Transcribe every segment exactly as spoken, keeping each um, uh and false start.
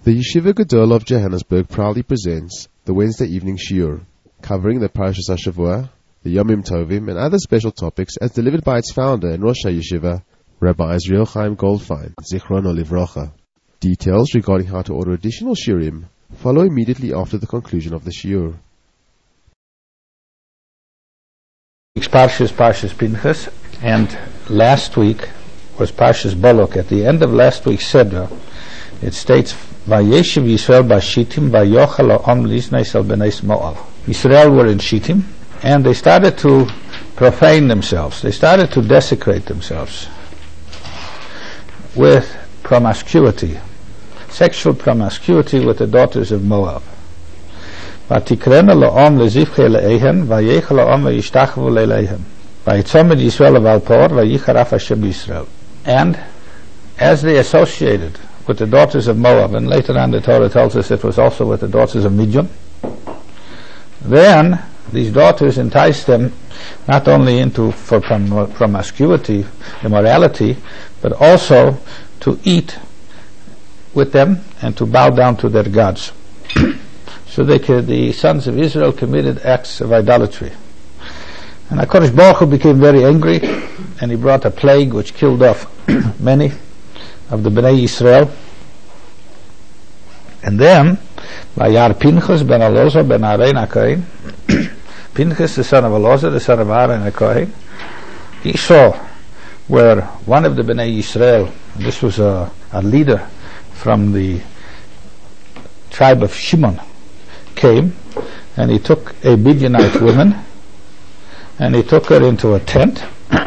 The Yeshiva Gadol of Johannesburg proudly presents the Wednesday evening shiur, covering the Parashas HaShavua, the Yomim Tovim, and other special topics as delivered by its founder and Rosh HaYeshiva, Rabbi Israel Chaim Goldfein, Zichrono Livrocha. Details regarding how to order additional shiurim follow immediately after the conclusion of the shiur. Parshas Parshas Pinchas, and last week was Parshas Balak. At the end of last week's Sedra, it states, Vayeshiv Yisrael b'Shittim v'yochel ha'om lisnei el bnei Moav. Yisrael were in Shittim, and they started to profane themselves. They started to desecrate themselves with promiscuity, sexual promiscuity with the daughters of Moab. Vatikrena la'om lezivche le'ehen vayechel ha'om v'yishtachvu le'leihem vayitzomed Yisrael v'alpor v'yicharaf Hashem Yisrael. And as they associated with the daughters of Moab, and later on the Torah tells us it was also with the daughters of Midian, then these daughters enticed them not only into for prom- promiscuity, immorality, but also to eat with them and to bow down to their gods. So they could, the sons of Israel committed acts of idolatry. And HaKadosh Baruch Hu became very angry, and he brought a plague which killed off many of the Bnei Yisrael. And then Vayar Pinchas ben Elazar ben Aaron HaKohen, Pinchas the son of Elazar, the son of Aaron HaKohen, he saw where one of the Bnei Yisrael, this was a, a leader from the tribe of Shimon, came, and he took a Midianite woman and he took her into a tent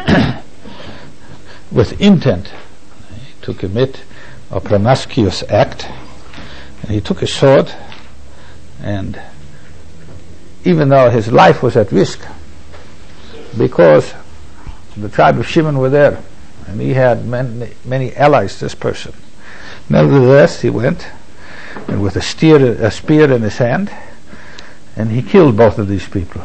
with intent to commit a promiscuous act. And he took a sword, and even though his life was at risk, because the tribe of Shimon were there, and he had many, many allies, this person, nevertheless he went, and with a, steer, a spear in his hand, and he killed both of these people.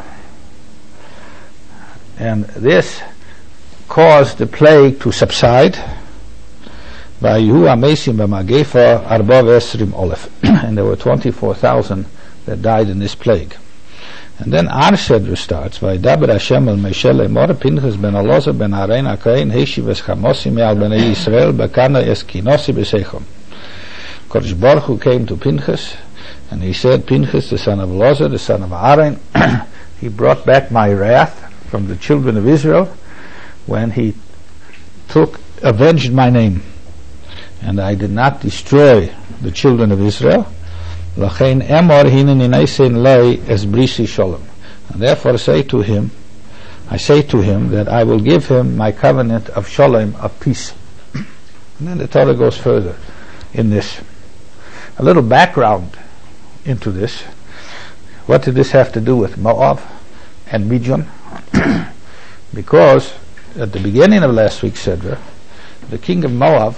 And this caused the plague to subside. And there were twenty-four thousand that died in this plague. And then our Sedra starts, Vaydaber Hashem el Moshe lemor Pinchas ben Elazar ben Aaron HaKohen heishiv es chamosi me'al bnei Yisrael bekana es kinosi b'seichom. Kodesh Baruch Hu came to Pinchas, and he said, Pinchas, the son of Elazar, the son of Aaron, he brought back my wrath from the children of Israel when he took, avenged my name. And I did not destroy the children of Israel. Lachein emor hineni neisen lei es brisi shalom. And therefore say to him, I say to him that I will give him my covenant of shalom, of peace. And then the Torah goes further in this. A little background into this. What did this have to do with Moab and Midian? Because at the beginning of last week's Sedra, the king of Moab,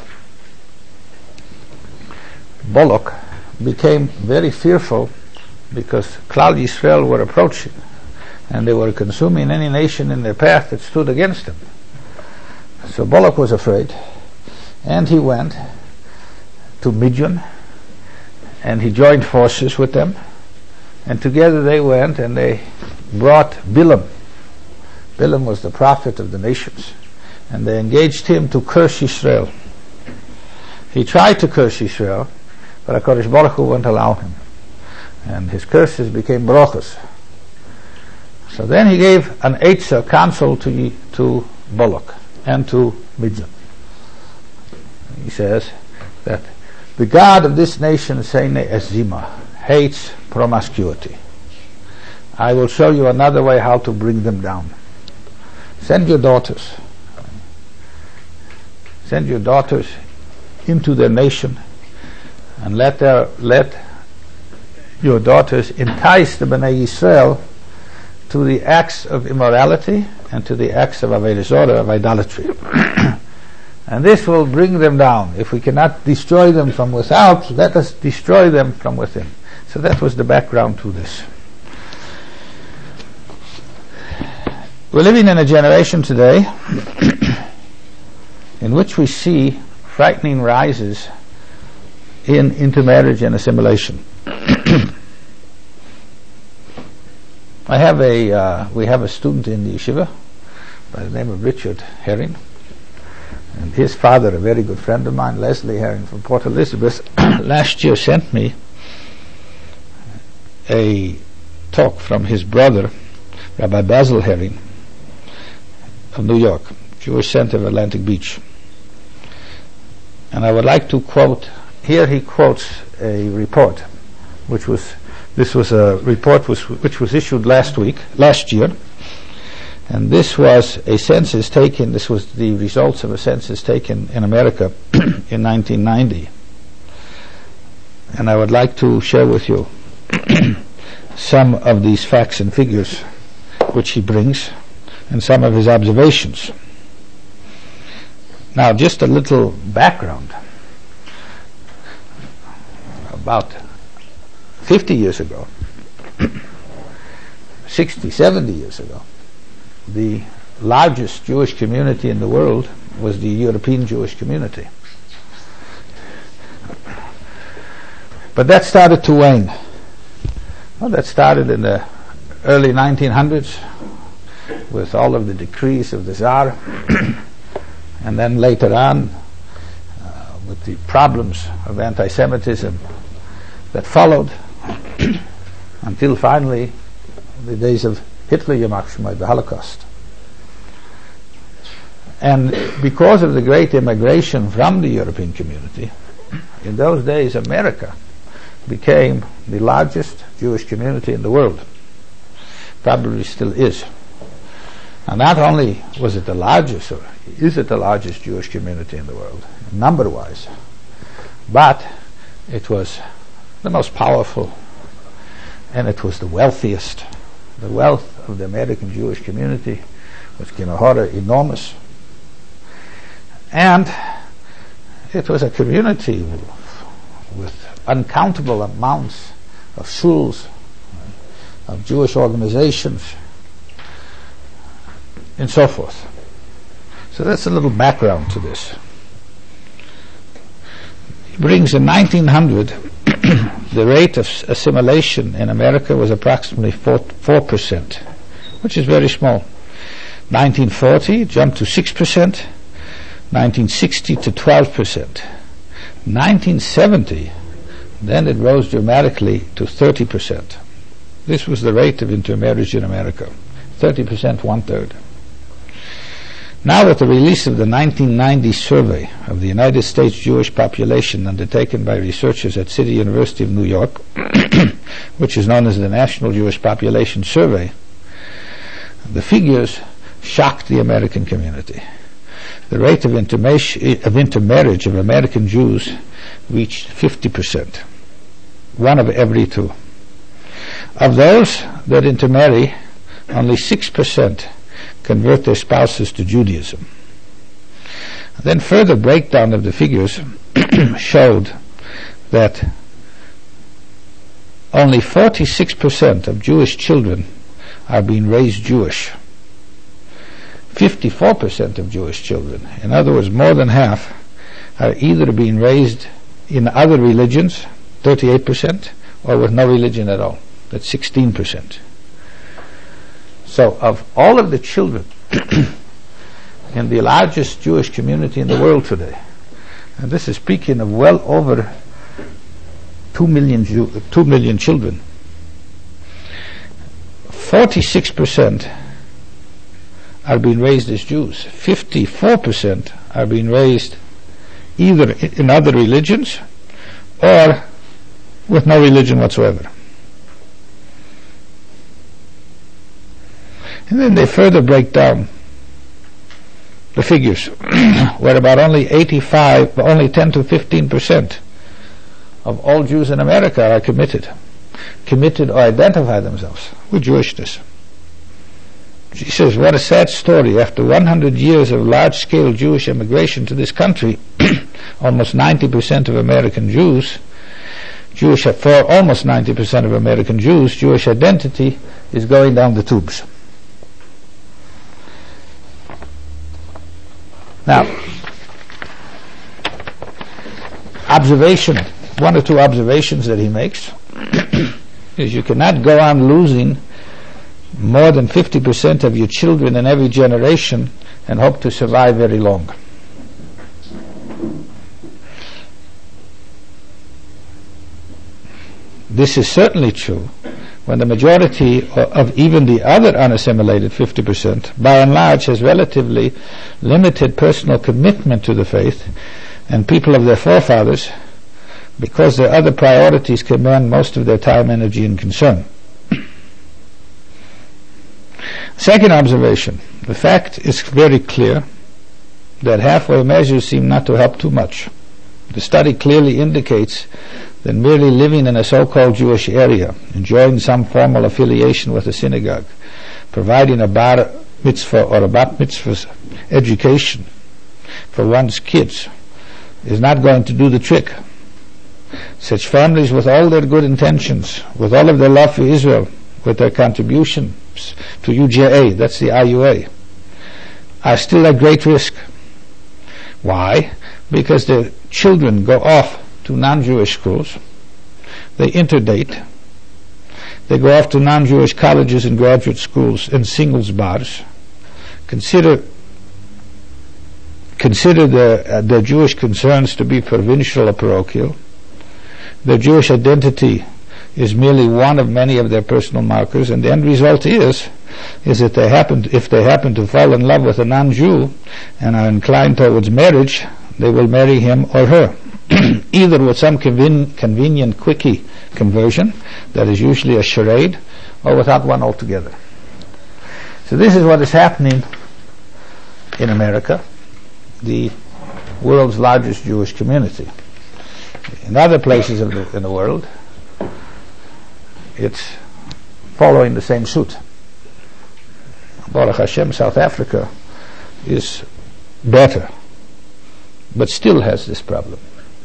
Balak, became very fearful because Klal Yisrael were approaching, and they were consuming any nation in their path that stood against him. So Balak was afraid, and he went to Midian, and he joined forces with them, and together they went and they brought Bilam. Bilam was the prophet of the nations, and they engaged him to curse Israel. He tried to curse Israel, but HaKadosh Baruch Hu wouldn't allow him, and his curses became brachos. So then he gave an Eitzah counsel to to Balak and to Midian. He says that the God of this nation, Seine Ezima, hates promiscuity. I will show you another way how to bring them down. Send your daughters. Send your daughters into their nation, and let their, let your daughters entice the Bnei Yisrael to the acts of immorality and to the acts of Avodah Zarah, of idolatry. And this will bring them down. If we cannot destroy them from without, let us destroy them from within. So that was the background to this. We're living in a generation today in which we see frightening rises in intermarriage and assimilation. I have a uh, we have a student in the yeshiva by the name of Richard Herring, and his father, a very good friend of mine, Leslie Herring from Port Elizabeth, last year sent me a talk from his brother, Rabbi Basil Herring of New York, Jewish Center of Atlantic Beach. And I would like to quote, here he quotes a report, which was, this was a report was, which was issued last week, last year, and this was a census taken, this was the results of a census taken in America in nineteen ninety. And I would like to share with you some of these facts and figures which he brings, and some of his observations. Now, just a little background. About fifty years ago, sixty, seventy years ago, the largest Jewish community in the world was the European Jewish community. But that started to wane. Well, that started in the early nineteen hundreds with all of the decrees of the Tsar, and then later on uh, with the problems of anti-Semitism that followed, until finally the days of Hitler, Yamach Shemai, the Holocaust. And because of the great immigration from the European community, in those days America became the largest Jewish community in the world. Probably still is. And not only was it the largest, or is it the largest Jewish community in the world, number-wise, but it was the most powerful, and it was the wealthiest. The wealth of the American Jewish community was Kinahora enormous, and it was a community with uncountable amounts of shuls, of Jewish organizations, and so forth. So that's a little background to this. He brings in nineteen hundred the rate of assimilation in America was approximately four percent, which is very small. nineteen forty it jumped to six percent, nineteen sixty to twelve percent. nineteen seventy, then it rose dramatically to thirty percent. This was the rate of intermarriage in America. thirty percent, one-third. Now, with the release of the nineteen ninety survey of the United States Jewish population undertaken by researchers at City University of New York, which is known as the National Jewish Population Survey, the figures shocked the American community. The rate of, of intermarriage of American Jews reached fifty percent, one of every two. Of those that intermarry, only six percent convert their spouses to Judaism. Then further breakdown of the figures showed that only forty-six percent of Jewish children are being raised Jewish. fifty-four percent of Jewish children, in other words, more than half, are either being raised in other religions, thirty-eight percent, or with no religion at all. That's sixteen percent. So of all of the children in the largest Jewish community in the world today, and this is speaking of well over two million, Jew, two million children, forty-six percent are being raised as Jews. fifty-four percent are being raised either in other religions or with no religion whatsoever. And then they further break down the figures, where about only eighty-five, only ten to fifteen percent of all Jews in America are committed, committed or identify themselves with Jewishness. She says, what a sad story. After one hundred years of large-scale Jewish immigration to this country, almost ninety percent of American Jews, Jewish, for almost ninety percent of American Jews, Jewish identity is going down the tubes. Now, observation one or two observations that he makes is you cannot go on losing more than fifty percent of your children in every generation and hope to survive very long. This is certainly true when the majority of even the other unassimilated fifty percent, by and large, has relatively limited personal commitment to the faith, and people of their forefathers, because their other priorities command most of their time, energy, and concern. Second observation, the fact is very clear that halfway measures seem not to help too much. The study clearly indicates that merely living in a so-called Jewish area, enjoying some formal affiliation with a synagogue, providing a bar mitzvah or a bat mitzvah education for one's kids, is not going to do the trick. Such families, with all their good intentions, with all of their love for Israel, with their contributions to U J A, that's the I U A, are still at great risk. Why? Because their children go off to non-Jewish schools, they interdate, they go off to non-Jewish colleges and graduate schools and singles bars, consider consider their, uh, their Jewish concerns to be provincial or parochial. Their Jewish identity is merely one of many of their personal markers, and the end result is is that they happen to, if they happen to fall in love with a non-Jew and are inclined towards marriage, they will marry him or her, either with some conven- convenient quickie conversion that is usually a charade, or without one altogether. So this is what is happening in America, the world's largest Jewish community. In other places of the, in the world, it's following the same suit. Baruch Hashem, South Africa is better, but still has this problem.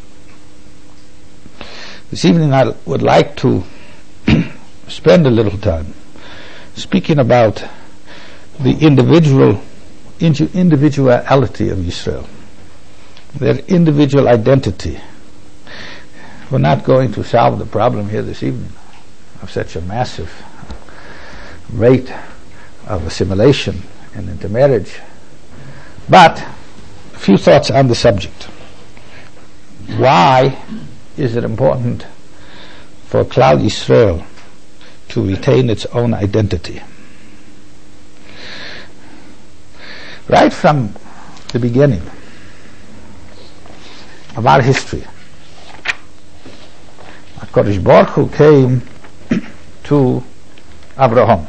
This evening I would like to spend a little time speaking about the individual individuality of Israel, their individual identity. We're not going to solve the problem here this evening of such a massive rate of assimilation and intermarriage, but a few thoughts on the subject. Why is it important for Klal Yisrael to retain its own identity? Right from the beginning of our history, HaKadosh Baruch Hu came to Abraham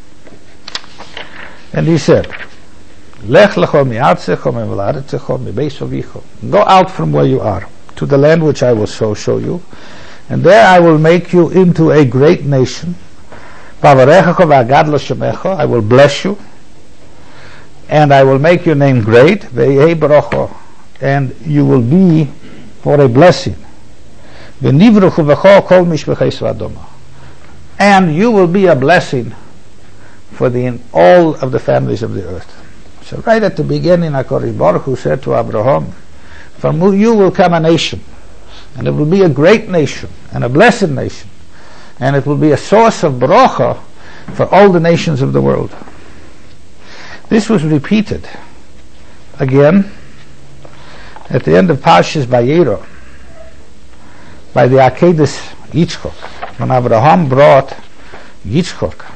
and he said, Lech lecho mi'artzecho me'velaretzecho me'beis avicho. Go out from where you are to the land which I will show, show you, and there I will make you into a great nation. Vavarechecho v'agadlo shemecho. I will bless you, and I will make your name great. Ve'yeh barocho, and you will be for a blessing. V'nivruchu v'cho kol mishpechei Sodoma, and you will be a blessing for the all of the families of the earth. So right at the beginning, HaKadosh Baruch Hu said to Abraham, from you will come a nation, and it will be a great nation, and a blessed nation, and it will be a source of bracha for all the nations of the world. This was repeated again at the end of Parshas Vayera by the Akedah Yitzchok, when Abraham brought Yitzchok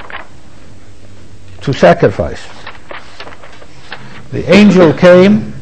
to sacrifice. The angel came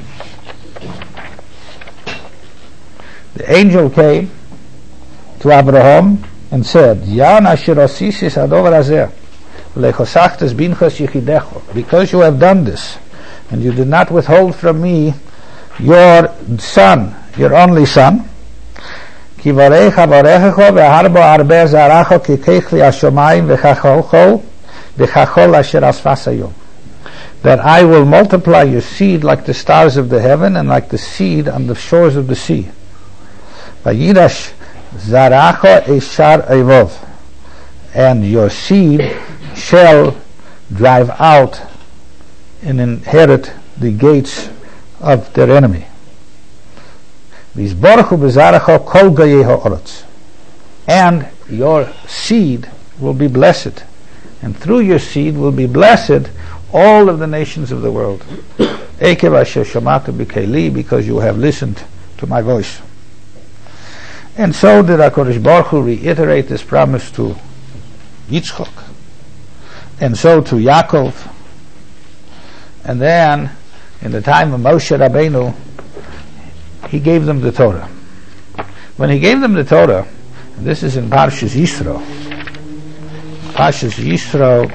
the angel came to Abraham and said, Yan asher osisis hadover hazeh lechosachtes binchas yichidecho, because you have done this and you did not withhold from me your son, your only son, ki varecha varechecho ve'harbo arbe zaracho ki kechli hashomayim v'chacholcho v'chachol asher asfas hayom, that I will multiply your seed like the stars of the heaven and like the seed on the shores of the sea. Vayirash zaracho eshar evov, and your seed shall drive out and inherit the gates of their enemy. V'yizborechu b'zarecha kol goyei ha'oretz. And your seed will be blessed, and through your seed will be blessed all of the nations of the world. Ekev asher shamatu b'keli, because you have listened to my voice. And so did HaKadosh Baruch Hu reiterate this promise to Yitzchak, and so to Yaakov, and then in the time of Moshe Rabbeinu, he gave them the Torah. When he gave them the Torah, and this is in Parshas Yisro, Parshas Yisro,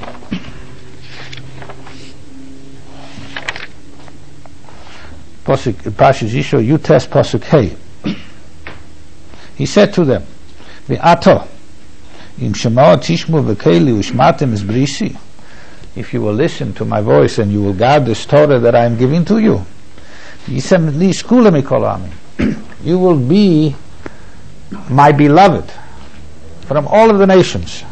Pasuk, Parshas Yisro, Yutes Pasuk Hey. He said to them, V'ato, im shema tishmu v'keli u'shmatem es brisi, if you will listen to my voice and you will guard this Torah that I am giving to you, you will be my beloved from all of the nations.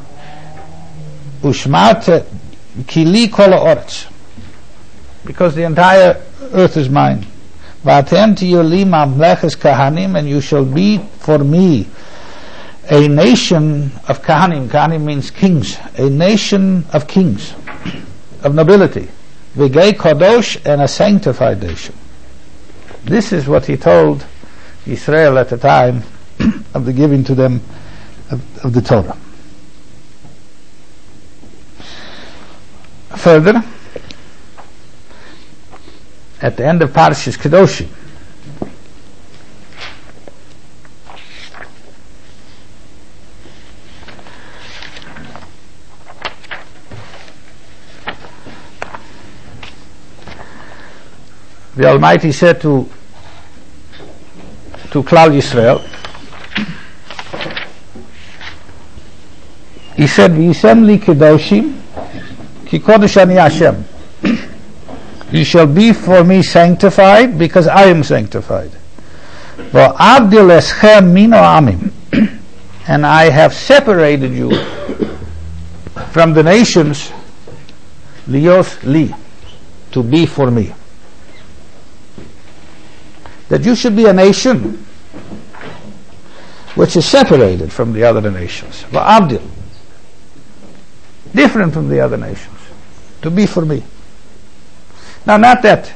Ushmat kili kol ha'oretz, because the entire earth is mine. V'atem tiyu li mamleches kahanim, and you shall be for me a nation of kahanim. Kahanim means kings. A nation of kings, of nobility. V'gei kadosh, and a sanctified nation. This is what he told Israel at the time of the giving to them of, of the Torah. Further, at the end of Parshas Kedoshim, the Almighty said to to Klal Yisrael, he said, V'yisem li kedoshim ki kodesh ani Hashem. You shall be for me sanctified, because I am sanctified. V'avdil eschem mino amim, and I have separated you from the nations, lios li, to be for me. That you should be a nation which is separated from the other nations. V'avdil, different from the other nations, to be for me. Now, not that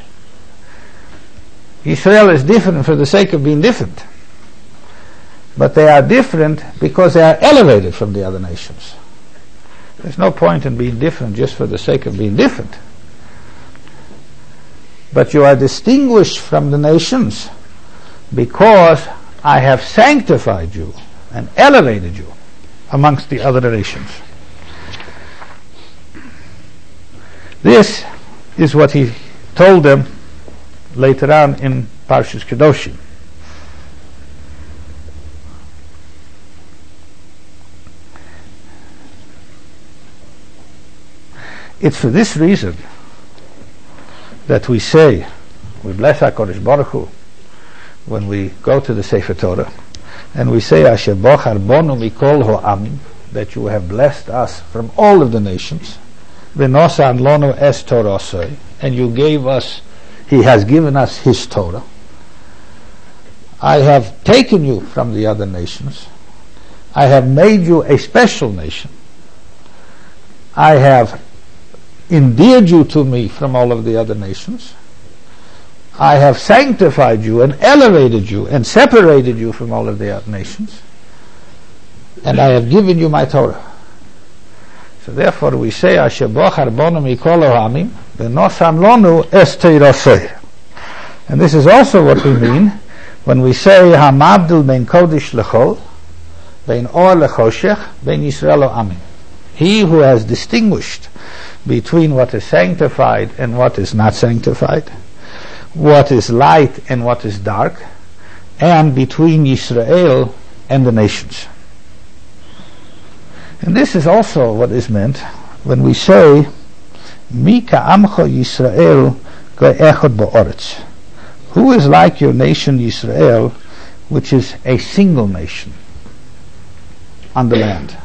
Israel is different for the sake of being different, but they are different because they are elevated from the other nations. There's no point in being different just for the sake of being different. But you are distinguished from the nations because I have sanctified you and elevated you amongst the other nations. This is what he told them later on in Parshas Kedoshim. It's for this reason that we say, we bless HaKadosh Baruch Hu when we go to the Sefer Torah, and we say, Asher bochar bonu mikol ha'amim, that you have blessed us from all of the nations, v'nosan lonu es torasoi, and you gave us, he has given us his Torah. I have taken you from the other nations. I have made you a special nation. I have endeared you to me from all of the other nations. I have sanctified you and elevated you and separated you from all of the other nations. And I have given you my Torah. So therefore we say, Asher bochar bonu mikol ha'amim v'nosan lonu es teiraseh. And this is also what we mean when we say, Hamabdil ben kodesh lechol, ben or lechoshech, ben Yisrael ha'amim. He who has distinguished between what is sanctified and what is not sanctified, what is light and what is dark, and between Yisrael and the nations. And this is also what is meant when we say, Mi ka'amcha Yisrael go'echad ba'oretz. Who is like your nation Yisrael, which is a single nation on the land?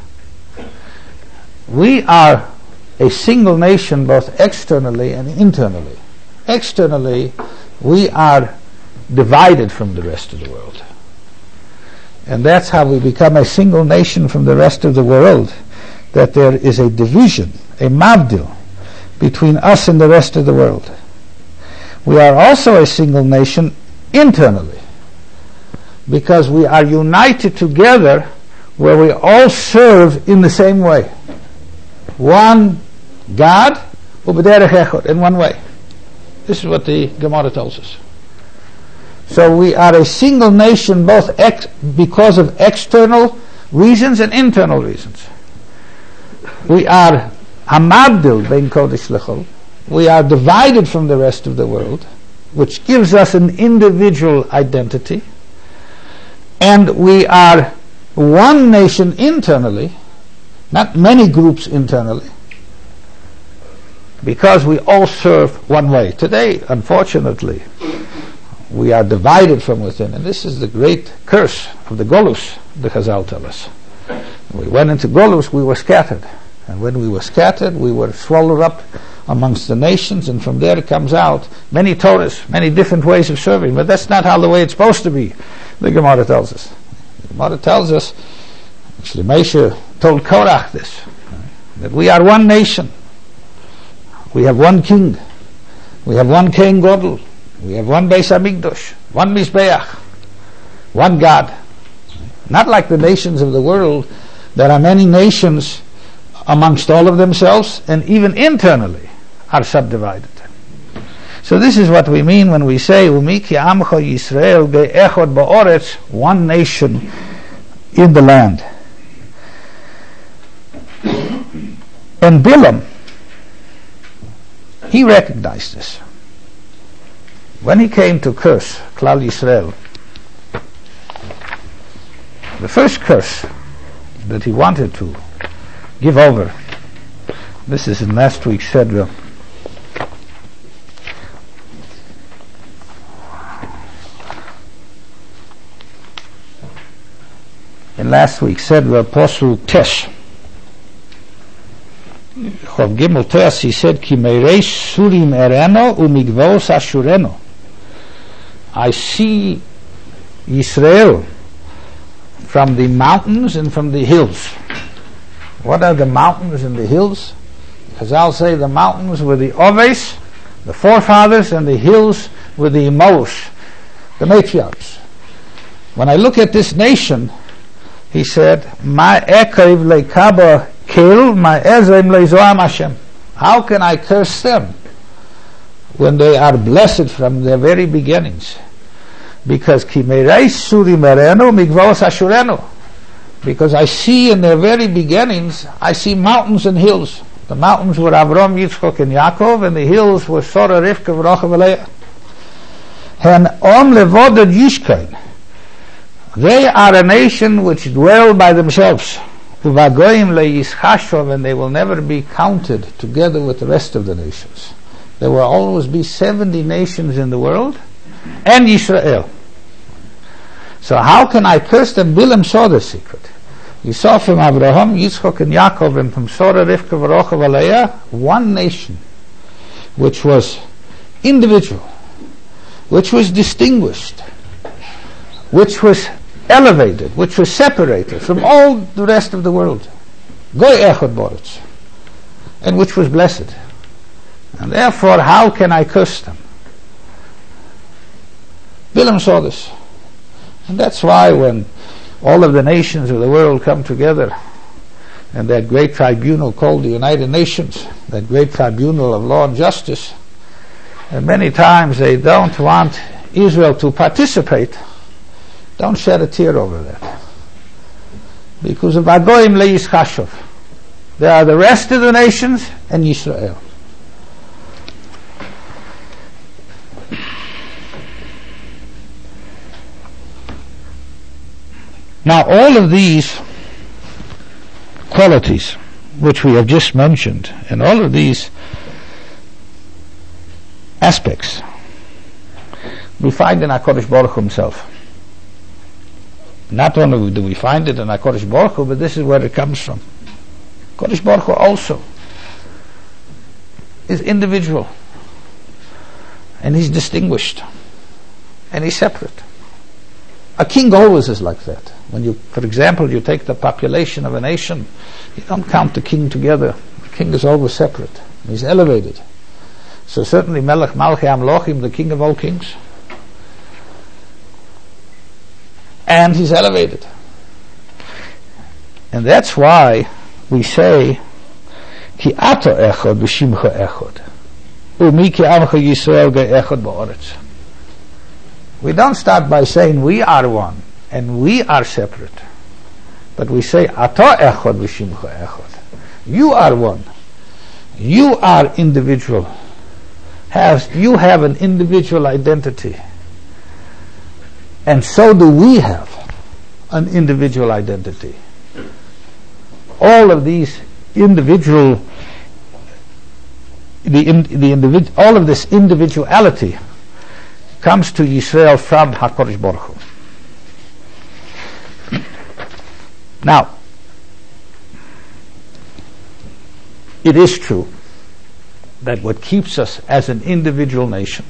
We are a single nation both externally and internally. Externally, we are divided from the rest of the world. And that's how we become a single nation from the rest of the world, that there is a division, a mavdil, between us and the rest of the world. We are also a single nation internally, because we are united together where we all serve in the same way. One God, ubederech echad, in one way. This is what the Gemara tells us. So we are a single nation both ex- because of external reasons and internal reasons. We are hamabdil bein kodesh lechol. We are divided from the rest of the world, which gives us an individual identity. And we are one nation internally, not many groups internally, because we all serve one way. Today, unfortunately, we are divided from within, and this is the great curse of the Golus, the Chazal tell us. When we went into Golus, we were scattered. And when we were scattered, we were swallowed up amongst the nations, and from there it comes out many Torahs, many different ways of serving. But that's not how the way it's supposed to be, the Gemara tells us. The Gemara tells us, actually Moshe told Korach this, that we are one nation. We have one king. We have one Kohen Gadol. We have one Beis Hamikdash, one Mizbeach, one God. Not like the nations of the world. There are many nations amongst all of themselves, and even internally are subdivided. So this is what we mean when we say Umiki Amcha Yisrael be'echad ba'oretz, one nation in the land. And Bilam, he recognized this. When he came to curse Klal Yisrael, the first curse that he wanted to give over, this is in last week's Sedra. In last week's Sedra, Apostle Tesh, Chav Gimel Tesh, he said, Ki meireish surim ereno umigvos ashureno. I see Yisrael from the mountains and from the hills. What are the mountains and the hills? Because I'll say the mountains were the Oves, the forefathers, and the hills were the Emos, the matriarchs. When I look at this nation, he said, Ma ekriv lekaba kil, ma ezrem lezoam Hashem. How can I curse them when they are blessed from their very beginnings? Because ki meireish surim ereno migvos ashureno. Because I see in their very beginnings, I see mountains and hills. The mountains were Avram, Yitzchok, and Yaakov, and the hills were Sora, Rivka, V'rochav, and Leah. And Om levoded Yishkein. They are a nation which dwell by themselves. Uvagoyim leyischashov, and they will never be counted together with the rest of the nations. There will always be seventy nations in the world, and Yisrael. So how can I curse them? Bilam saw the secret. He saw from Abraham, Yitzchok, and Yaakov, and from Sora, Rivka, V'rochav, and Leah, one nation, which was individual, which was distinguished, which was elevated, which was separated from all the rest of the world, Goy Echad Boretz, and which was blessed. And therefore, how can I curse them? Bilam saw this. And that's why when all of the nations of the world come together, and that great tribunal called the United Nations, that great tribunal of law and justice, and many times they don't want Israel to participate, don't shed a tear over that. Because of Agoim leyischashov. There are the rest of the nations and Yisrael. Now all of these qualities which we have just mentioned, and all of these aspects, we find in HaKadosh Baruch Hu himself. Not only do we find it in HaKadosh Baruch Hu, but this is where it comes from. HaKadosh Baruch Hu also is individual, and he's distinguished. and he's separate. A king always is like that. When you, for example, you take the population of a nation, you don't count the king together. The king is always separate. He's elevated. So certainly Melech Malchei Amlochim, the king of all kings, and he's elevated. And that's why we say, Ki ato echad v'shimcha echad, u'mi ki amcha Yisrael ge'echad ba'aretz. We don't start by saying we are one and we are separate, but we say ato echad v'shimcha echad. You are one. You are individual. Has you have an individual identity, and so do we have an individual identity. All of these individual, the in, the individ, all of this individuality comes to Yisrael from HaKadosh Baruch Hu. Now, it is true that what keeps us as an individual nation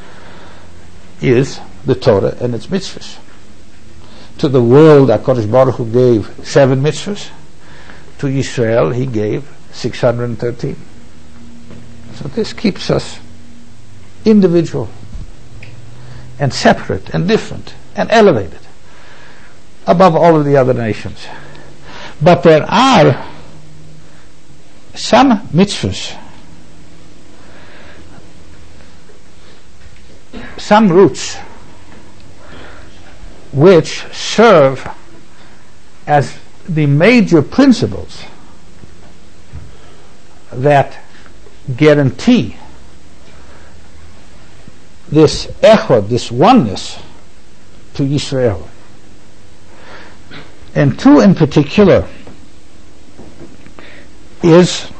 is the Torah and its mitzvahs. To the world, HaKadosh Baruch Hu gave seven mitzvahs. To Yisrael, He gave six hundred thirteen. So this keeps us individual and separate and different and elevated above all of the other nations. But there are some mitzvahs, some roots, which serve as the major principles that guarantee this echad, this oneness to Yisrael. And two in particular is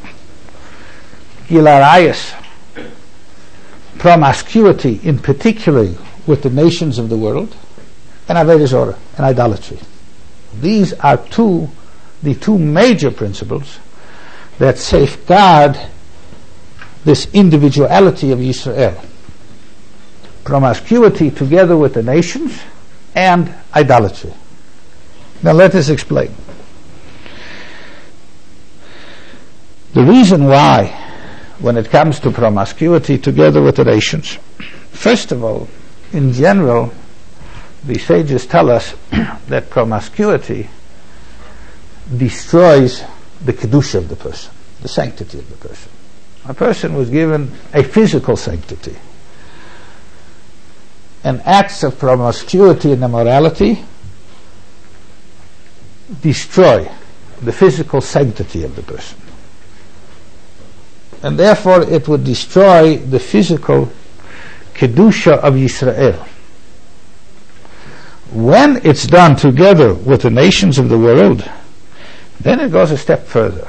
Gilarayas, promiscuity, in particular with the nations of the world, and Avodah Zorah, and idolatry. These are two, the two major principles that safeguard this individuality of Yisrael. Promiscuity together with the nations and idolatry. Now let us explain. The reason why, when it comes to promiscuity together with the nations, first of all, in general, the sages tell us that promiscuity destroys the kedusha of the person, the sanctity of the person. A person was given a physical sanctity, and acts of promiscuity and immorality destroy the physical sanctity of the person, and therefore it would destroy the physical kedusha of Yisrael. When it's done together with the nations of the world, then it goes a step further.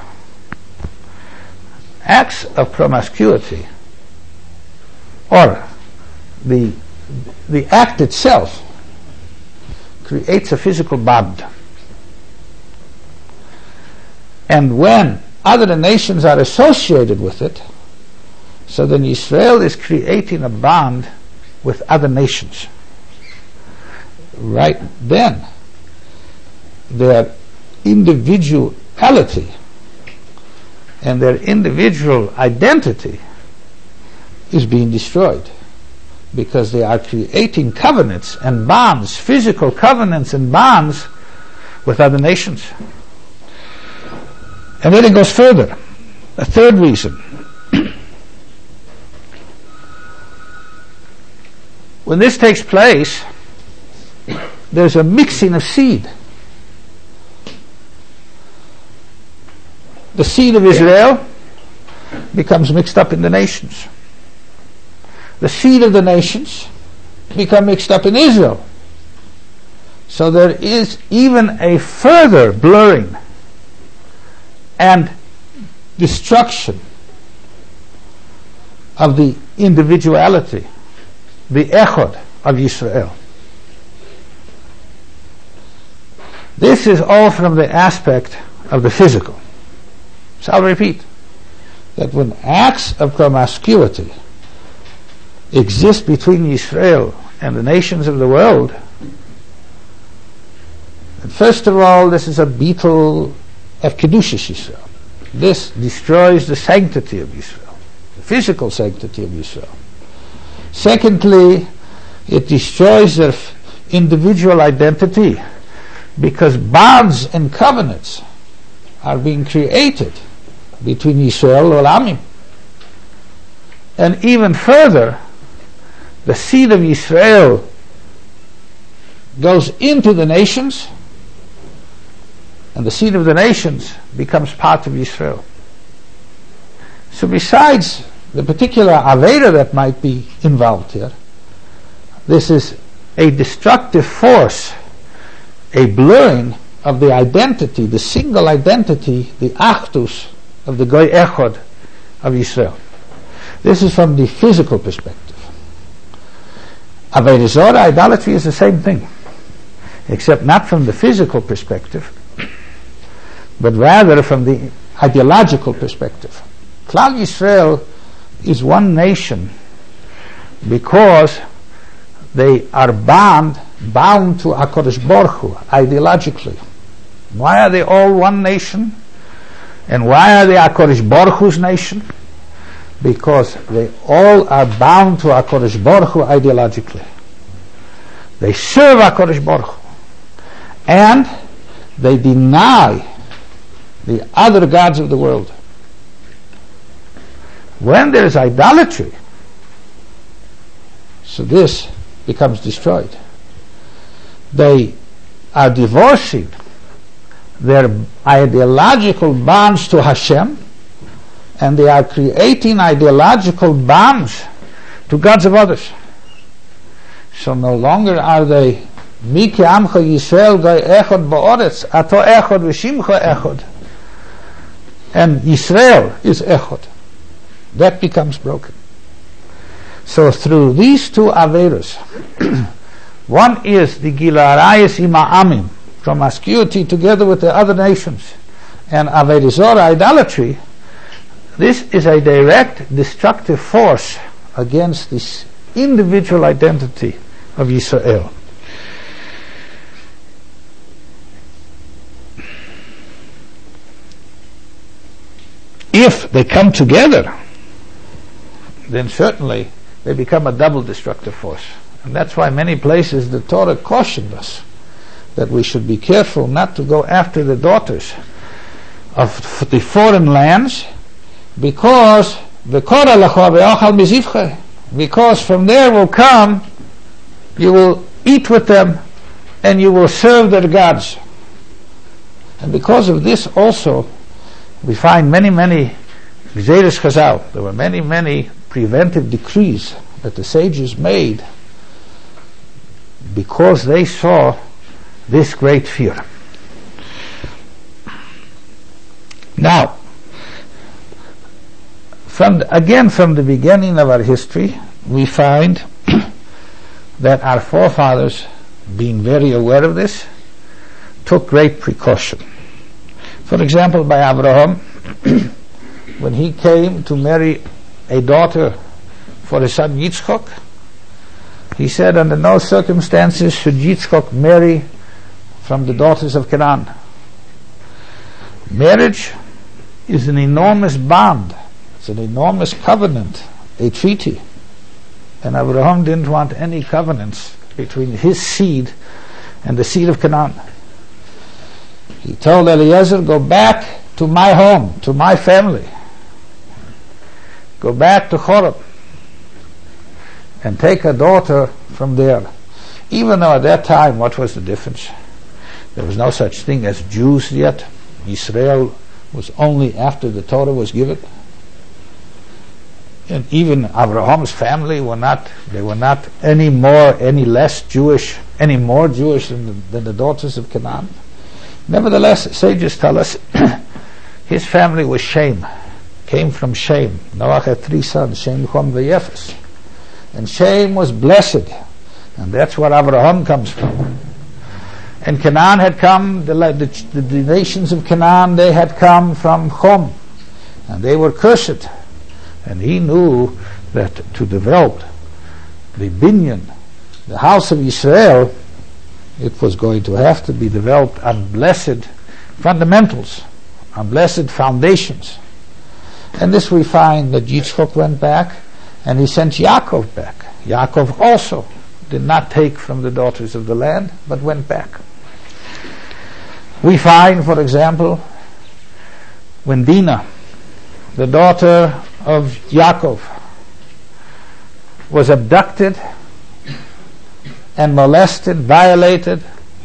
Acts of promiscuity, or the the act itself, creates a physical bond. And when other nations are associated with it, so then Israel is creating a bond with other nations. Right then, their individuality and their individual identity is being destroyed, because they are creating covenants and bonds, physical covenants and bonds with other nations. And then it goes further. A third reason. When this takes place, there's a mixing of seed. The seed of Israel becomes mixed up in the nations. The seed of the nations become mixed up in Israel. So there is even a further blurring and destruction of the individuality, the echad of Yisrael. This is all from the aspect of the physical. So I'll repeat that when acts of promiscuity exist between Yisrael and the nations of the world. And first of all, this is a beetle of Kedushas Yisrael. This destroys the sanctity of Yisrael, the physical sanctity of Yisrael. Secondly, it destroys their f- individual identity, because bonds and covenants are being created between Yisrael Olamim. And even further, the seed of Yisrael goes into the nations, and the seed of the nations becomes part of Yisrael. So besides the particular Avera that might be involved here, this is a destructive force, a blurring of the identity, the single identity, the Achdus of the Goy Echad of Yisrael. This is from the physical perspective. Avodah Zarah, idolatry, is the same thing, except not from the physical perspective, but rather from the ideological perspective. Klal Yisrael is one nation because they are bound, bound to HaKadosh Baruch Hu ideologically. Why are they all one nation? And why are they HaKadosh Baruch Hu's nation? Because they all are bound to HaKadosh Baruch Hu ideologically. They serve HaKadosh Baruch Hu, and they deny the other gods of the world. When there is idolatry, so this becomes destroyed. They are divorcing their ideological bonds to Hashem, and they are creating ideological bonds to gods of others. So no longer are they Miki Amcha Yisrael Goy Echad Ba'oretz Ato Echad V'Shimcha Echad, and Yisrael is Echad. That becomes broken. So through these two Averos, one is the Gila Arayis Ima Amim, promiscuity together with the other nations, and Avodah Zarah, idolatry. This is a direct destructive force against this individual identity of Yisrael. If they come together, then certainly they become a double destructive force. And that's why many places the Torah cautioned us that we should be careful not to go after the daughters of the foreign lands, because because from there will come, you will eat with them and you will serve their gods. And because of this also, we find many, many Gzeres Chazal. There were many, many preventive decrees that the sages made because they saw this great fear. Now, from the, again from the beginning of our history, we find that our forefathers, being very aware of this, took great precaution. For example, by Abraham, when he came to marry a daughter for his son Yitzchok, he said under no circumstances should Yitzchok marry from the daughters of Canaan. Marriage is an enormous bond. It's an enormous covenant, a treaty. And Abraham didn't want any covenants between his seed and the seed of Canaan. He told Eliezer, go back to my home, to my family. Go back to Choreb and take a daughter from there. Even though at that time, what was the difference? There was no such thing as Jews yet. Israel was only after the Torah was given. And even Abraham's family were not, they were not any more, any less Jewish, any more Jewish than the, than the daughters of Canaan. Nevertheless, sages tell us his family was Shem, came from Shem. Noah had three sons, Shem, Chom, Vayefes. And Shem was blessed, and that's where Abraham comes from. And Canaan had come, the, the, the nations of Canaan, they had come from Chom, and they were cursed. And he knew that to develop the binyan the house of Israel, it was going to have to be developed on blessed fundamentals, on blessed foundations. And this we find that Yitzchak went back, and he sent Yaakov back. Yaakov also did not take from the daughters of the land, but went back. We find, for example, when Dinah, the daughter of Yaakov, was abducted and molested, violated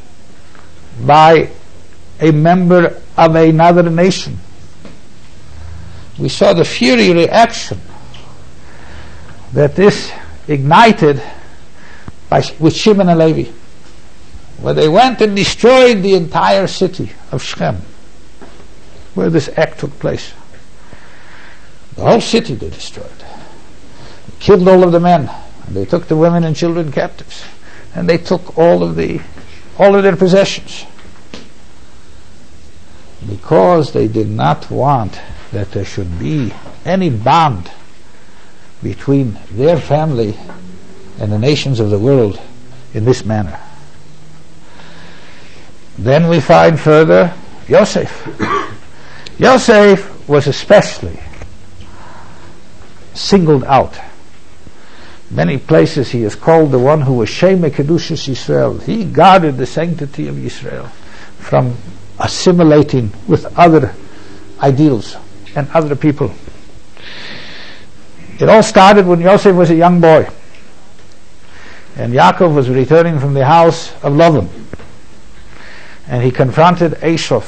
by a member of another nation. We saw the fury reaction that this ignited by, with Shimon and Levi, where they went and destroyed the entire city of Shechem, where this act took place. The whole city they destroyed. They killed all of the men, and they took the women and children captives, and they took all of the all of their possessions, because they did not want that there should be any bond between their family and the nations of the world in this manner. Then we find further Yosef. Yosef was especially singled out. Many places he is called the one who was Shemei Kedushas Yisrael. He guarded the sanctity of Israel from assimilating with other ideals and other people. It all started when Yosef was a young boy, and Yaakov was returning from the house of Lavan, and he confronted Esau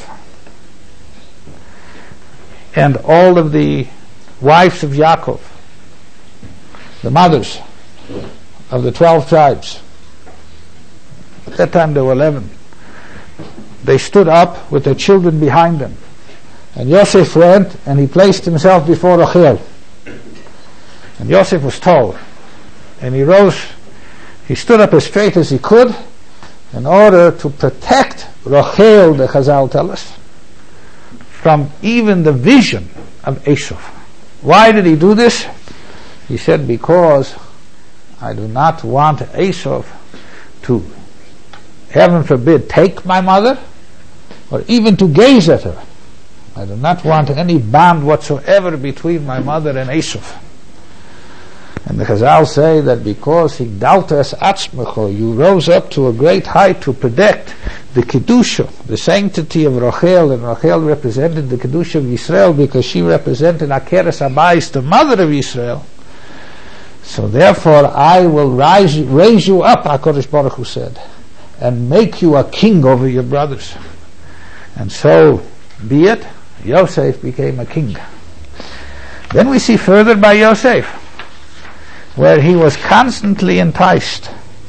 and all of the wives of Yaakov, the mothers of the twelve tribes. At that time there were eleven. They stood up with their children behind them, and Yosef went and he placed himself before Rachel. And Yosef was tall, and he rose, he stood up as straight as he could in order to protect Rachel, the Chazal tell us, from even the vision of Esau. Why did he do this? He said, because I do not want Esau to, heaven forbid, take my mother, or even to gaze at her. I do not want any bond whatsoever between my mother and Esau. And the Chazal say that because Higdaltas Atzmecho, you rose up to a great height to protect the Kedusha, the sanctity of Rachel, and Rachel represented the Kedusha of Israel because she represented Akeres Abayis, the mother of Israel. So therefore I will rise, raise you up, HaKadosh Baruch Hu said, and make you a king over your brothers. And so be it, Yosef became a king. Then we see further by Yosef, where he was constantly enticed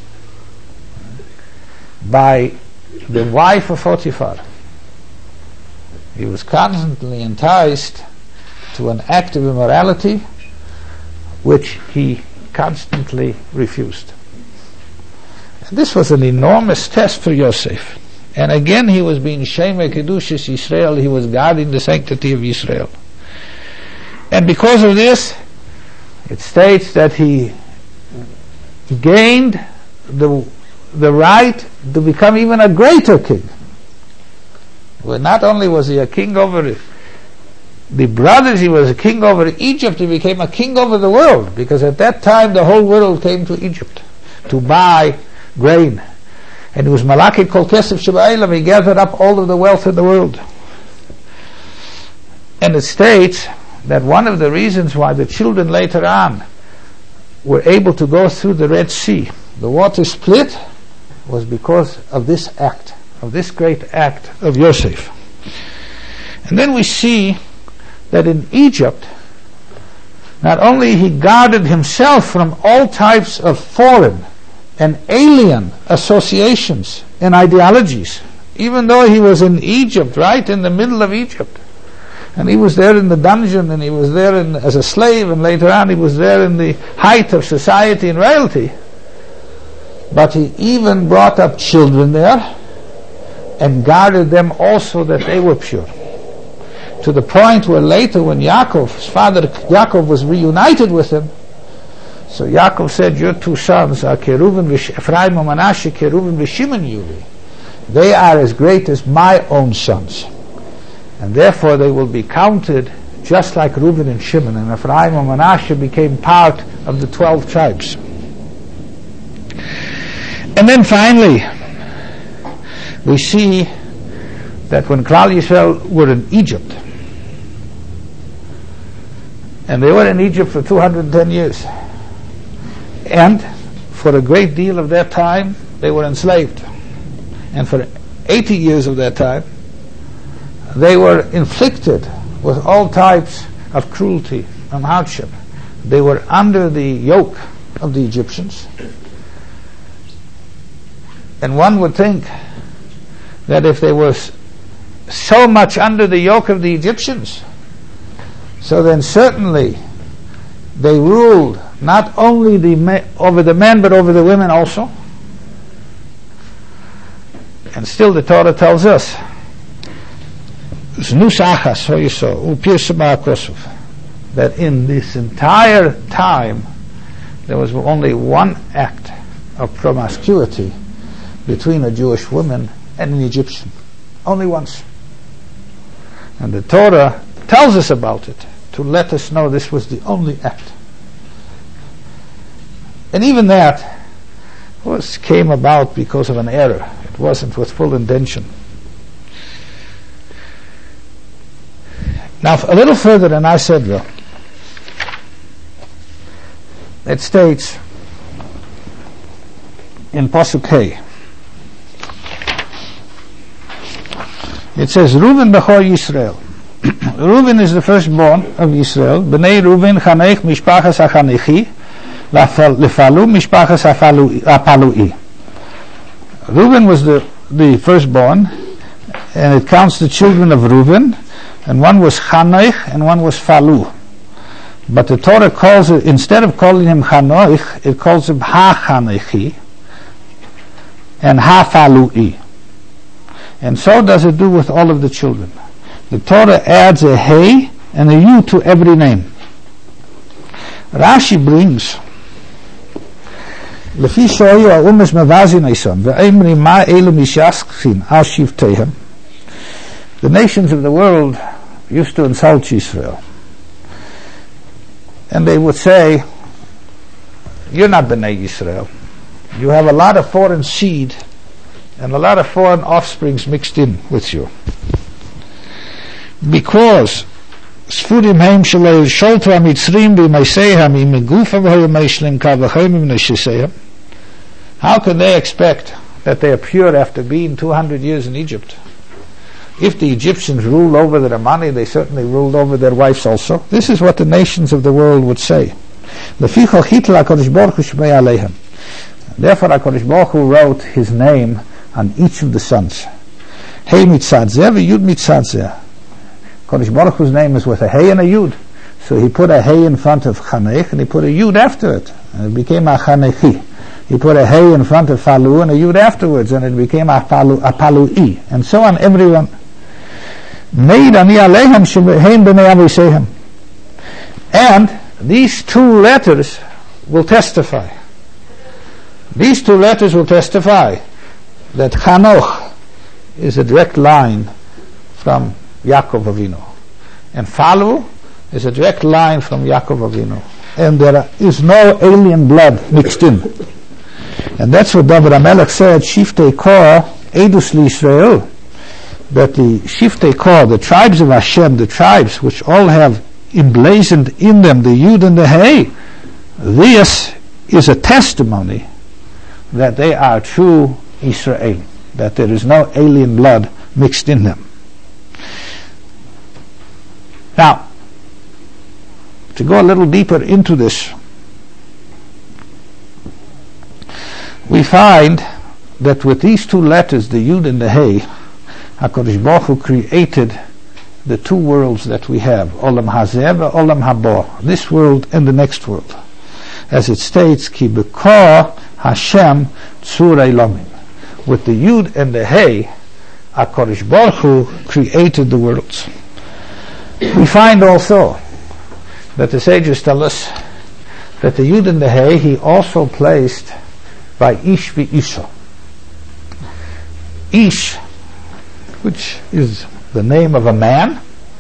by the wife of Potiphar. He was constantly enticed to an act of immorality which he constantly refused. And this was an enormous test for Yosef. And again he was being Shemei Kedushas Yisrael, he was guarding the sanctity of Israel. And because of this, it states that he gained the, the right to become even a greater king. Well, not only was he a king over the brothers, he was a king over Egypt, he became a king over the world, because at that time the whole world came to Egypt to buy grain. And it was Malaki Kol Kesef Sheba'elam, he gathered up all of the wealth in the world. And it states that one of the reasons why the children later on were able to go through the Red Sea, the water split, was because of this act, of this great act of Yosef. And then we see that in Egypt, not only he guarded himself from all types of foreign and alien associations and ideologies, even though he was in Egypt, right in the middle of Egypt, and he was there in the dungeon, and he was there in, as a slave, and later on he was there in the height of society and royalty. But he even brought up children there and guarded them also that they were pure. To the point where later when Yaakov, his father Yaakov, was reunited with him, So Yaakov said, your two sons are Keruvim, Ephraim and Manasseh, Keruvim v'Shimon Yuli. They are as great as my own sons. And therefore they will be counted just like Reuben and Shimon. And Ephraim and Manasseh became part of the twelve tribes. And then finally, we see that when Klal Yisrael were in Egypt, and they were in Egypt for two hundred ten years, and for a great deal of their time they were enslaved, and for eighty years of their time they were inflicted with all types of cruelty and hardship. They were under the yoke of the Egyptians, and one would think that if they were so much under the yoke of the Egyptians, so then certainly they ruled not only the me- over the men but over the women also. And still the Torah tells us that in this entire time there was only one act of promiscuity between a Jewish woman and an Egyptian. Only once. And the Torah tells us about it to let us know this was the only act. And even that was came about because of an error. It wasn't with full intention. Now, a little further than I said, though, it states in Pasuk Hey, it says, Reuven bechor Yisrael. Reuven is the firstborn of Yisrael. Bnei Reuven chanech mishpachas hachanechi lefalu mishpachas hapalui. Reuven was the, the firstborn, and it counts the children of Reuven, and one was Chanech and one was Falu. But the Torah calls it, instead of calling him Chanoich, it calls him Ha-Chanechi and Ha-Falui. And so does it do with all of the children. The Torah adds a Hey and a U to every name. Rashi brings, Lefi shoyu ha'umesh mevazin eisam ve'emri ma elu mishyaschin al shivteihem. The nations of the world used to insult Israel. And they would say, you're not Bnei Yisrael. You have a lot of foreign seed and a lot of foreign offsprings mixed in with you. Because Sfurim heim shalei sholto hamitzrim b'meisehem imigufa v'hoyameshlim kavachayim v'neshisehem. How can they expect that they are pure after being two hundred years in Egypt? If the Egyptians ruled over their money, they certainly ruled over their wives also. This is what the nations of the world would say. Therefore HaKadosh Baruch Hu wrote his name on each of the sons. Hey mitzad zeh v'yud mitzad zeh. Kadosh Baruch Hu's name is with a hey and a yud. So he put a hey in front of Chanech and he put a yud after it. And it became a Chanechi. He put a hey in front of Falu and a yud afterwards, and it became a Palu, a Palui. And so on, everyone. And these two letters will testify. These two letters will testify that Chanoch is a direct line from Yaakov Avinu, and Falu is a direct line from Yaakov Avinu, and there is no alien blood mixed in. And that's what David HaMelech said, Shiftei Kor Edus L'Yisrael, that the Shiftei Kor, the tribes of Hashem, the tribes which all have emblazoned in them the Yud and the Hey, this is a testimony that they are true Israel, that there is no alien blood mixed in them. Now, to go a little deeper into this, we find that with these two letters, the Yud and the Hey, HaKadosh Baruch Hu created the two worlds that we have, Olam Hazeh and Olam Haba, this world and the next world. As it states, Ki B'Kor Hashem Tzur Elamim. With the Yud and the Hey, HaKadosh Baruch Hu created the worlds. We find also that the sages tell us that the Yud and the Hey he also placed by Ish v'Isha. Ish, which is the name of a man,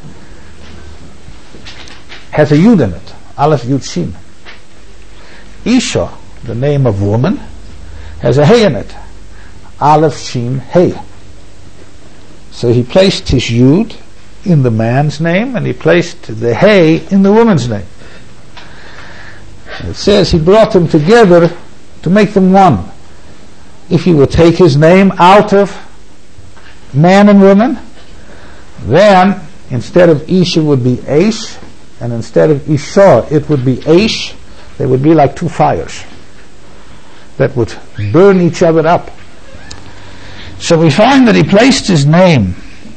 has a Yud in it, Aleph Yud Shin. Isha, the name of woman, has a Hey in it, Aleph Shin Hey. So he placed his Yud in the man's name and he placed the Hey in the woman's name. It says he brought them together to make them one. If you would take his name out of man and woman, then instead of Ish it would be Aish, and instead of Isha it would be Aish. They would be like two fires that would burn each other up. So we find that he placed his name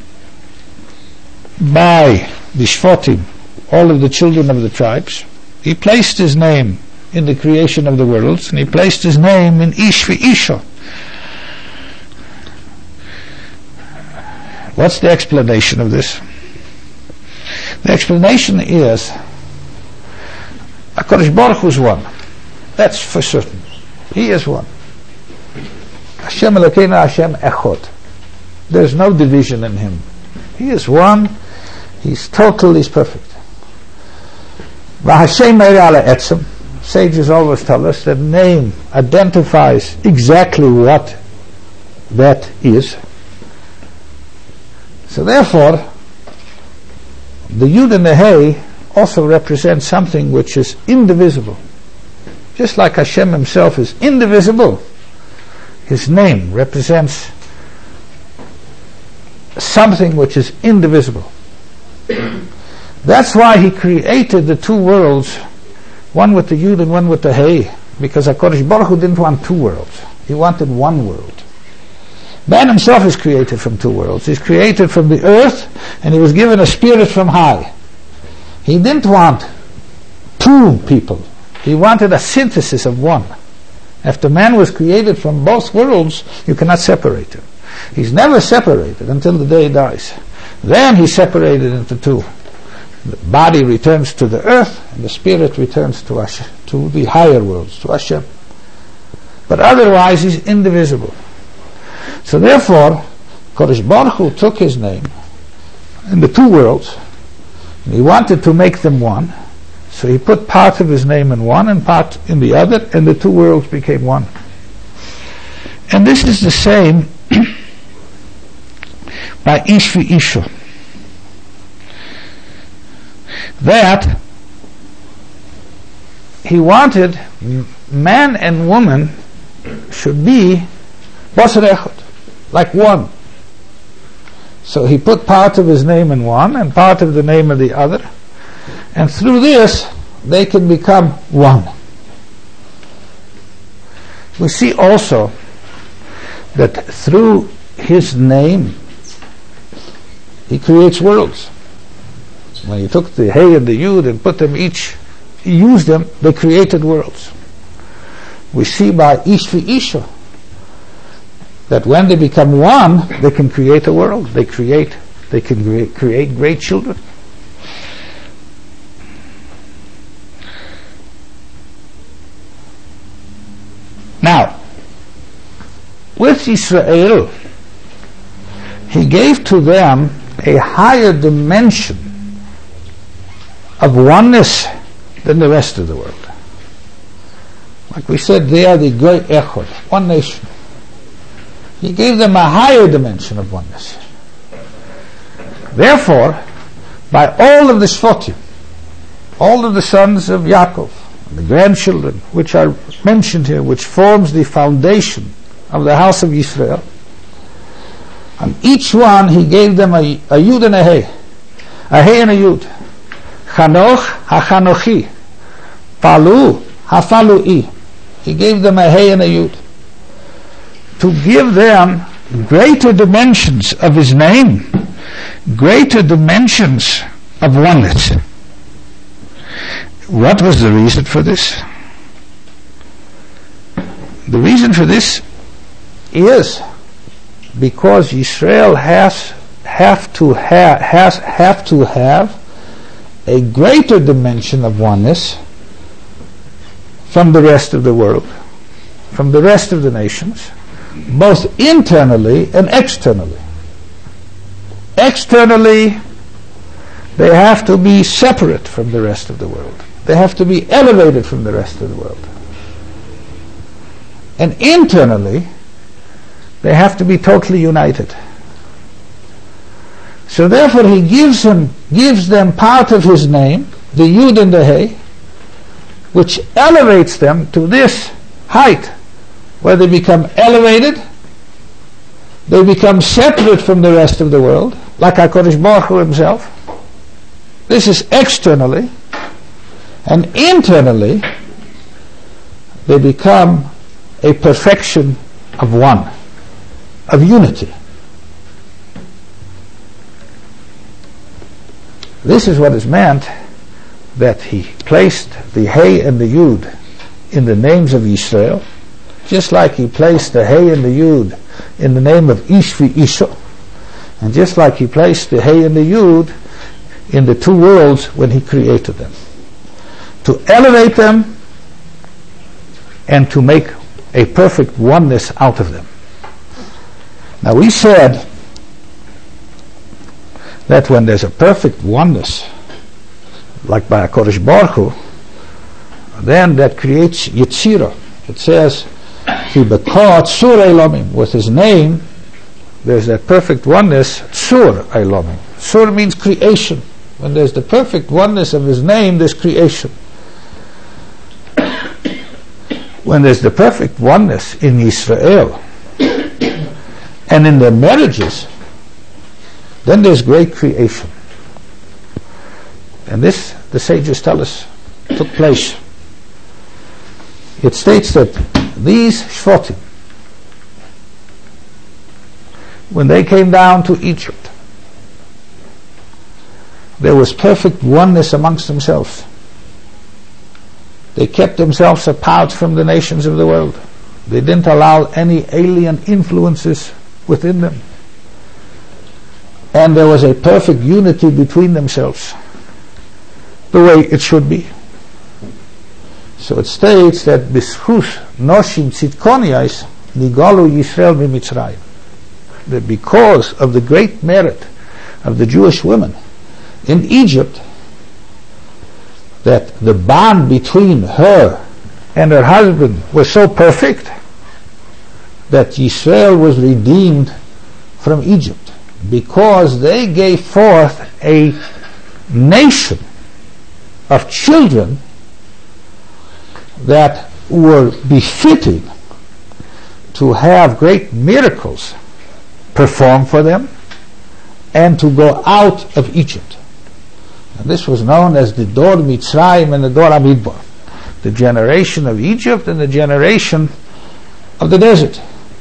by the Shvatim, all of the children of the tribes. He placed his name in the creation of the worlds, and he placed his name in Ish v'Isha. What's the explanation of this? The explanation is HaKadosh Baruch Hu is one. That's for certain. He is one. Hashem Elokeinu Hashem Echad. There's no division in him. He is one. He's total. He's perfect. V'Hashem Meireh Ala Etzem. Sages always tell us that name identifies exactly what that is. So therefore, the Yud and the Hey also represent something which is indivisible. Just like Hashem himself is indivisible, his name represents something which is indivisible. That's why he created the two worlds, one with the Yud and one with the Hey, because HaKadosh Baruch Hu didn't want two worlds. He wanted one world. Man himself is created from two worlds. He's created from the earth, and he was given a spirit from high. He didn't want two people. He wanted a synthesis of one. After man was created from both worlds, you cannot separate him. He's never separated until the day he dies. Then he's separated into two. The body returns to the earth, and the spirit returns to Hashem, to the higher worlds, to Hashem. But otherwise, he's indivisible. So therefore, Kodesh Baruch Hu took his name in the two worlds, and he wanted to make them one. So he put part of his name in one and part in the other, and the two worlds became one. And this is the same by Ish v'Isha. That he wanted man and woman should be Basar Echad, like one. So he put part of his name in one and part of the name of the other, and through this they can become one. We see also that through his name he creates worlds. When he took the Hey and the Yud and put them each, he used them, they created worlds. We see by Ish v'Isha that when they become one, they can create a world. They create, they can create, create great children. Now, with Israel, he gave to them a higher dimension of oneness than the rest of the world. Like we said, they are the great Echad, one nation. He gave them a higher dimension of oneness. Therefore, by all of the Shvatim, all of the sons of Yaakov, and the grandchildren which are mentioned here, which forms the foundation of the house of Yisrael, and each one he gave them a, a Yud and a Hey, a Hey and a Yud. Chanoch ha-Chanochi, Falu ha-Falui. He gave them a Hey and a Yud to give them greater dimensions of his name, greater dimensions of oneness. What was the reason for this? The reason for this is because Israel has have to have has have to have a greater dimension of oneness from the rest of the world, from the rest of the nations, both internally and externally. Externally, they have to be separate from the rest of the world. They have to be elevated from the rest of the world. And internally, they have to be totally united. So therefore he gives them, gives them part of his name, the Yud and the Hey, which elevates them to this height, where they become elevated, they become separate from the rest of the world, like HaKadosh Baruch Hu himself. This is externally. And internally, they become a perfection of one, of unity. This is what is meant that he placed the Hey and the Yud in the names of Israel, just like he placed the Hey and the Yud in the name of Ish v'Isha, and just like he placed the Hey and the Yud in the two worlds when he created them, to elevate them and to make a perfect oneness out of them. Now we said that when there's a perfect oneness, like by HaKadosh Baruch Hu, then that creates Yetzirah. It says, Ki b'kah Tzur Eilomim, with his name, there's that perfect oneness, Tzur Eilomim. Tzur means creation. When there's the perfect oneness of his name, there's creation. When there's the perfect oneness in Israel and in their marriages, then there's great creation. And this, the sages tell us, took place. It states that these Shvatim, when they came down to Egypt, there was perfect oneness amongst themselves. They kept themselves apart from the nations of the world. They didn't allow any alien influences within them. And there was a perfect unity between themselves, the way it should be. So it states that B'schus Noshim Tzidkoniais Nigalu Yisrael B'Mitzrayim, that because of the great merit of the Jewish women in Egypt, that the bond between her and her husband was so perfect that Yisrael was redeemed from Egypt, because they gave forth a nation of children that were befitting to have great miracles performed for them and to go out of Egypt. And this was known as the Dor Mitzrayim and the Dor Amidbar, the generation of Egypt and the generation of the desert.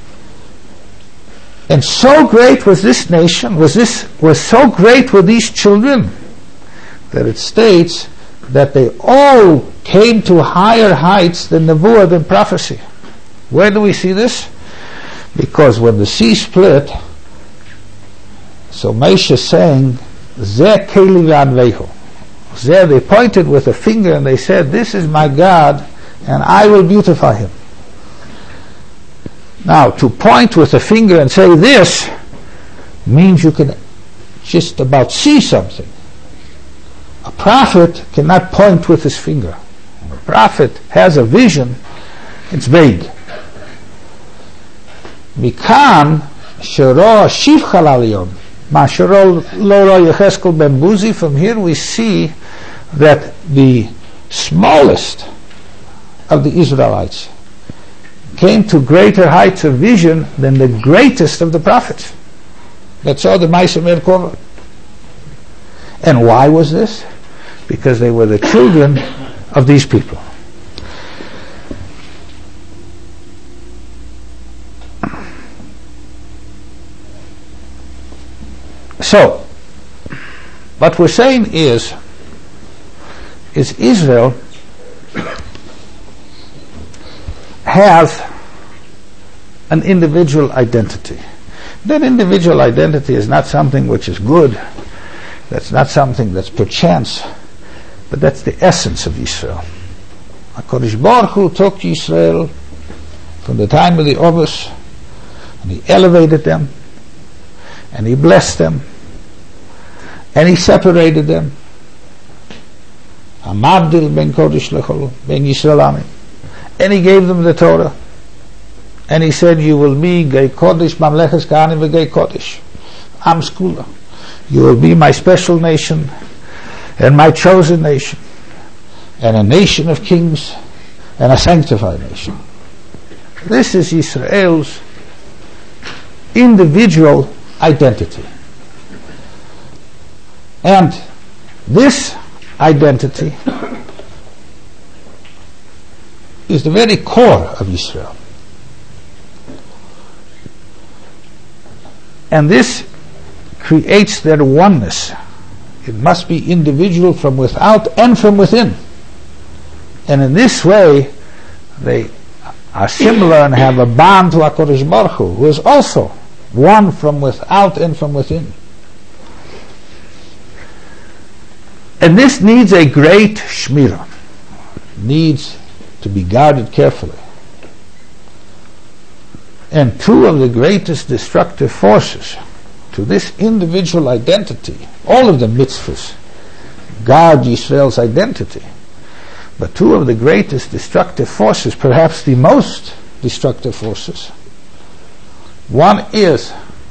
And so great was this nation, was this was so great were these children, that it states that they all came to higher heights than Nevuah, than prophecy. Where do we see this? Because when the sea split, so Moshe saying, Zeh Keli v'Anvehu. There they pointed with a finger and they said, this is my God, and I will beautify him. Now, to point with a finger and say this means you can just about see something. A prophet cannot point with his finger. When a prophet has a vision, it's vague. Mikan shero shivchal aliyom ma shero lo ro Yecheskel ben Buzi. From here we see that the smallest of the Israelites came to greater heights of vision than the greatest of the prophets that saw the Ma'aseh Merkava. And why was this? Because they were the children of these people. So, what we're saying is, is Israel has an individual identity. That individual identity is not something which is good. That's not something that's perchance, but that's the essence of Israel. HaKadosh Baruch Hu took Yisrael from the time of the Ovos, and He elevated them, and He blessed them, and He separated them. Hamabdil ben Kodesh lecholu, ben Yisrael Ami. And He gave them the Torah. And He said, you will be Gei Kodesh, Mamleches Kahanim v'Gei Kodesh. Am Skula. You will be my special nation, and my chosen nation, and a nation of kings, and a sanctified nation. This is Israel's individual identity. And this identity is the very core of Israel. And this creates their oneness. It must be individual from without and from within. And in this way, they are similar and have a bond to HaKadosh Baruch Hu, who is also one from without and from within. And this needs a great shmirah, needs to be guarded carefully. And two of the greatest destructive forces to this individual identity, all of the mitzvahs guard Yisrael's identity, but two of the greatest destructive forces, perhaps the most destructive forces, one is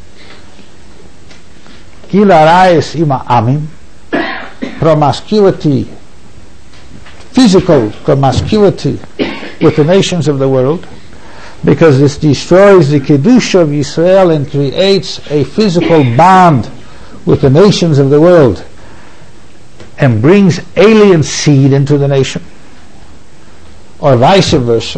Gil Arayis ima Amim, promiscuity, physical promiscuity with the nations of the world, because this destroys the Kedusha of Yisrael and creates a physical bond with the nations of the world and brings alien seed into the nation, or vice versa.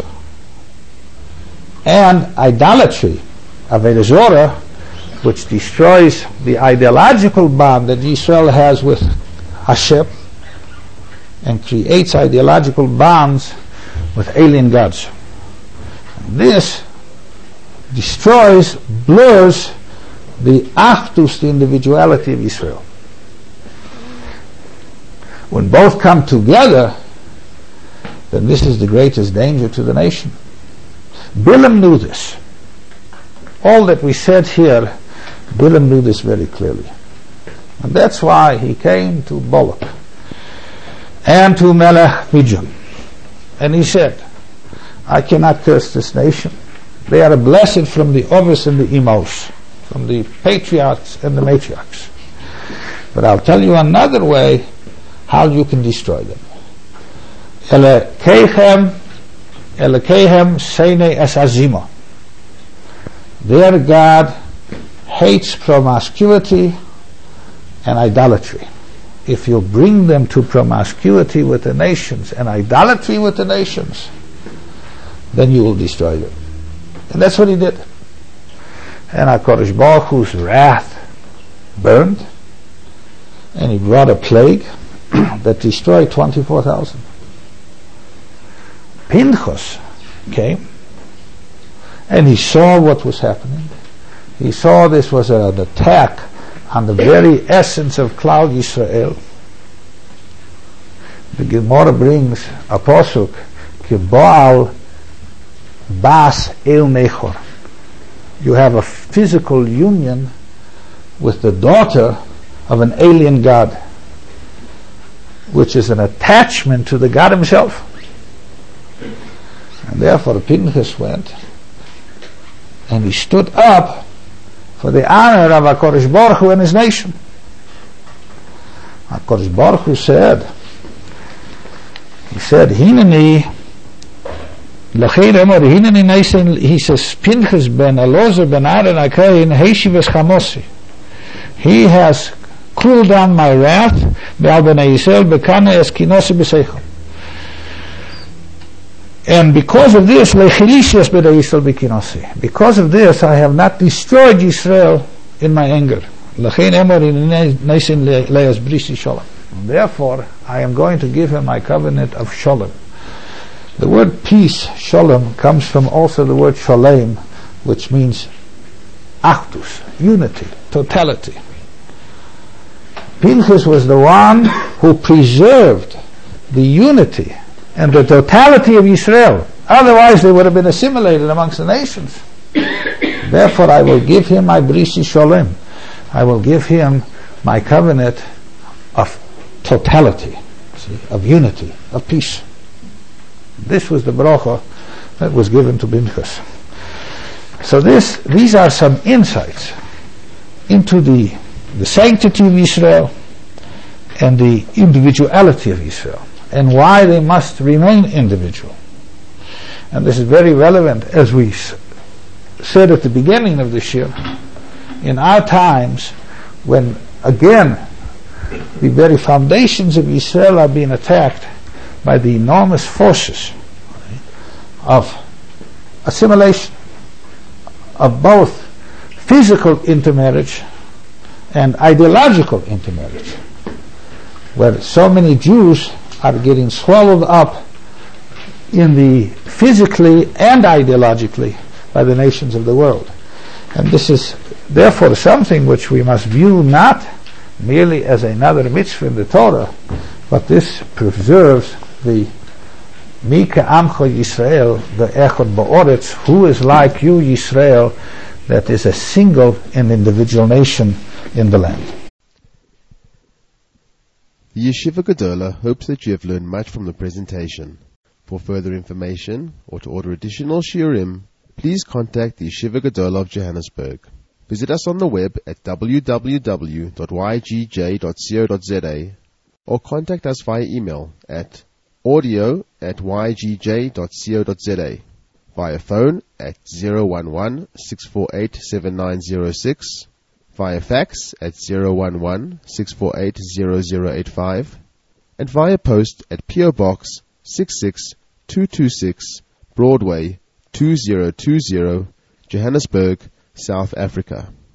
And idolatry, Avodah Zorah, which destroys the ideological bond that Yisrael has with Hashem and creates ideological bonds with alien gods. This destroys, blurs the achdus, the individuality of Israel. When both come together, then this is the greatest danger to the nation. Bilam knew this. All that we said here, Bilam knew this very clearly. And that's why he came to Balak and to Melech Midian. And he said, I cannot curse this nation. They are blessed from the Ovos and the Imos, from the patriarchs and the matriarchs. But I'll tell you another way how you can destroy them. Elekechem, Elekechem Seinei es Azimo. Their God hates promiscuity and idolatry. If you bring them to promiscuity with the nations and idolatry with the nations, then you will destroy them. And that's what he did. And HaKadosh Baruch Hu's wrath burned, and he brought a plague that destroyed twenty-four thousand. Pinchas came, and he saw what was happening. He saw this was an attack on the very essence of Klal Yisrael. The Gemara brings a pasuk, Ki Baal Bas El Nechor. You have a physical union with the daughter of an alien god, which is an attachment to the God himself. And therefore Pinchas went and he stood up for the honor of HaKadosh Baruch Hu and his nation. HaKadosh Baruch Hu said, he said, Hineni L'chein Emor, Hineni Neisen, he says, Pinchas ben Elazar ben Aaron HaKohen, Heishivas Chamosi. He has cooled down my wrath, Be'al b'nei Yisrael, Be'kana es kinosi b'seichel. And because of this, Lechilishas b'nei Yisrael b'kinosi. Because of this, I have not destroyed Yisrael in my anger. L'chein Emor, Hineni Neisen le'as brisi shalom. Therefore, I am going to give him my covenant of shalom. The word peace, shalom, comes from also the word shalem, which means achdus, unity, totality. Pinchas was the one who preserved the unity and the totality of Israel. Otherwise they would have been assimilated amongst the nations. Therefore I will give him my brisi sholem. I will give him my covenant of totality, see, of unity, of peace. This was the bracha that was given to Pinchas. So this, these are some insights into the, the sanctity of Israel and the individuality of Israel, and why they must remain individual. And this is very relevant, as we s- said at the beginning of this year, in our times when, again, the very foundations of Israel are being attacked by the enormous forces of assimilation, of both physical intermarriage and ideological intermarriage, where so many Jews are getting swallowed up in the physically and ideologically by the nations of the world. And this is therefore something which we must view not merely as another mitzvah in the Torah, but this preserves the Mika Amcha Yisrael, the Echad Ba'oretz, who is like you, Yisrael, that is a single and individual nation in the land. The Yeshiva Gedola hopes that you have learned much from the presentation. For further information or to order additional shiurim, please contact the Yeshiva Gedola of Johannesburg. Visit us on the web at w w w dot y g j dot co dot z a or contact us via email at audio at y g j dot co dot z a, via phone at zero one one, six four eight, seven nine zero six, via fax at zero one one, six four eight, zero zero eight five, and via post at P O Box six six two two six, Broadway two zero two zero, Johannesburg, South Africa.